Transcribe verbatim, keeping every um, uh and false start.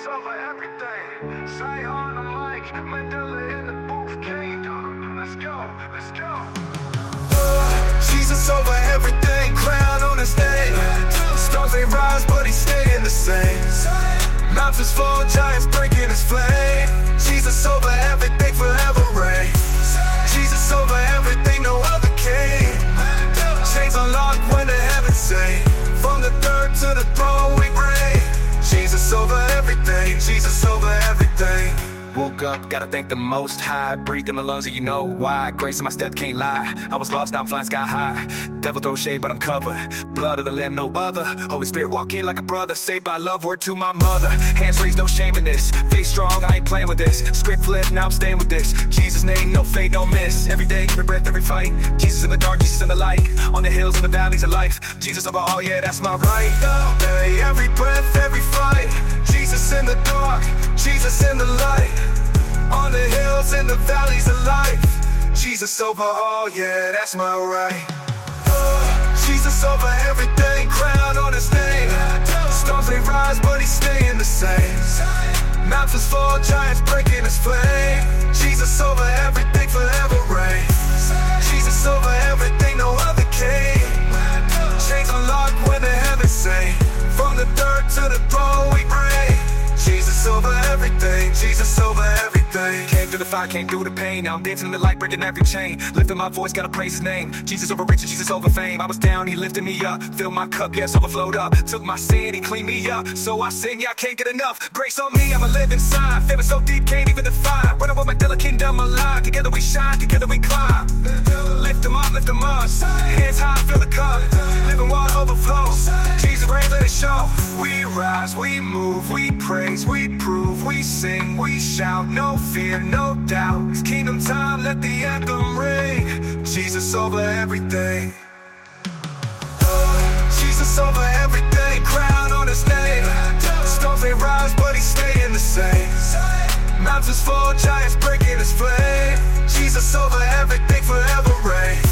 over everything. Say on the mic, Mandela in the booth, kingdom. Let's go, let's go. Uh, Jesus over everything, crown on his name. Stars they rise, but he's staying the same. Mountains fall, giants breaking his flame. Jesus over everything, forever reign. Jesus over everything, no other king. Chains unlocked when the heavens say, from the third to the throne we reign. Jesus over everything, Jesus over everything. Woke up, gotta thank the Most High. Breathe in my lungs and you know why. Grace in my step, can't lie. I was lost, now I'm flying sky high. Devil throw shade, but I'm covered. Blood of the Lamb, no other. Holy Spirit walk in like a brother. Saved by love, word to my mother. Hands raised, no shame in this. Face strong, I ain't playing with this. Script flip, now I'm staying with this. Jesus' name, no fade, no miss. Every day, every breath, every fight. Jesus in the dark, Jesus in the light. On the hills and the valleys of life. Jesus over all, yeah, that's my right. Hey, every breath, every fight. Jesus in the dark, Jesus in the light. On the hills and the valleys of life. Jesus over all, yeah, that's my right. uh, Jesus over everything, crown on his name. Storms they rise, but he's staying the same. Mountains fall, giants breaking his flame. Jesus over everything, forever reign. Jesus over everything, no other king. Chains unlocked when the heavens say, from the third to the throne we reign. Jesus over everything, Jesus over everything. Came through the fire, came through the pain. Now I'm dancing in the light, breaking every chain. Lifting my voice, gotta praise his name. Jesus over riches, Jesus over fame. I was down, he lifted me up. Filled my cup, yes, overflowed up. Took my sin, he cleaned me up. So I sing, yeah, I can't get enough. Grace on me, I'm a living sign. Feeling so deep, can't even define. Running with my Mandela kingdom alive. Together we shine, together we climb. Lift them up, lift them up. Hands high, fill the cup. Living water overflow. Jesus reigns, let it show. We rise, we move, we praise, we prove, we sing, we shout. No fear, no doubt. It's kingdom time, let the anthem ring. Jesus over everything. uh, Jesus over everything, crown on his name. Storms they rise, but he's staying the same. Mountains fall, giants breaking his flame. Jesus over everything, forever reign.